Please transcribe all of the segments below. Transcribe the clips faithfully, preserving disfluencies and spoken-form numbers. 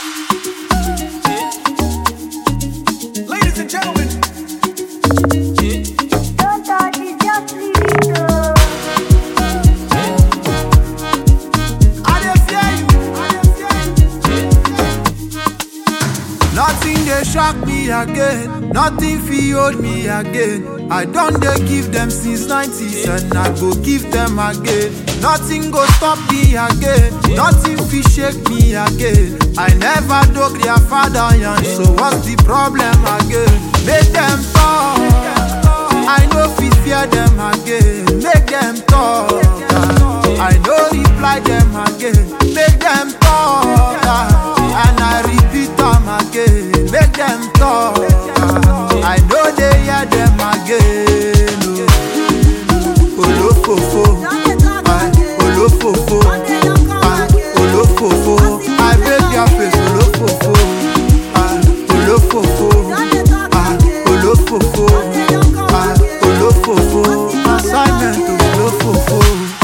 Ladies and gentlemen, Don't touch it, just leave it go. I dey fear you. I dey fear you. Nothing dey shock me again. Nothing fit hold me again. I don dey give them since nineties and I go give them again. Nothing go stop me again. Nothing fit shake me again. I never dug their father yan, so what's the problem again? Make them talk. I no fit fear them again. Make them talk. I no reply them again. Make them talk. And I repeat them again. Make them talk. I know they hear them again. Oh. Olofofo, I olofofo, I olofofo. I break their face. Olofofo, I olofofo, I olofofo, I olofofo. Assignment to olofofo.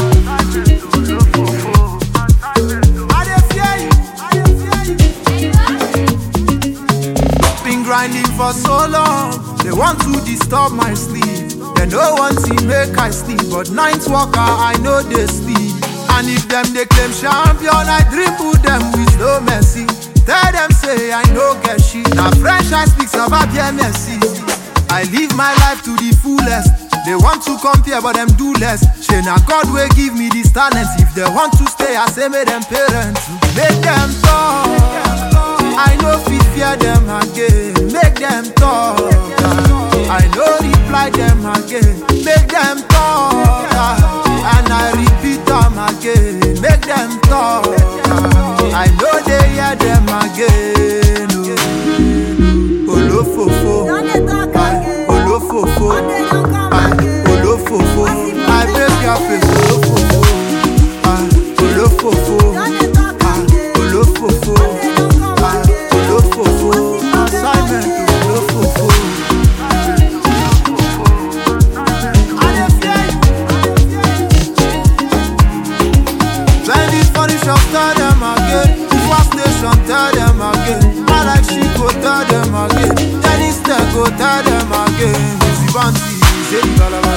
I dey fear you. I dey fear you. Been grinding for so long. They want to disturb my sleep. They no want to make I sleep, but night walker I know they sleep. And if them they claim champion, I dribble them with no mercy. Tell them say I no get shit. Now French I speaks about bien merci. I live my life to the fullest. They want to compare, but them do less. Say now God will give me these talents. If they want to stay, I say make them parents. Make them talk. I know fit fear them again. Make them talk. I know reply them again. Make them talk. And I repeat them again. Make them talk. I know they hear them again. Oh. Olofofo, I olofofo, I olofofo. I break your face. Olofofo, I olofofo, I olofofo, I olofofo. Assignment to olofofo. I dey fear you. Twenty funny shop, tell them again. First nation, tell them again. I like she go tell them again. Tennis tech go tell them again. Easy one, see, shady balaba.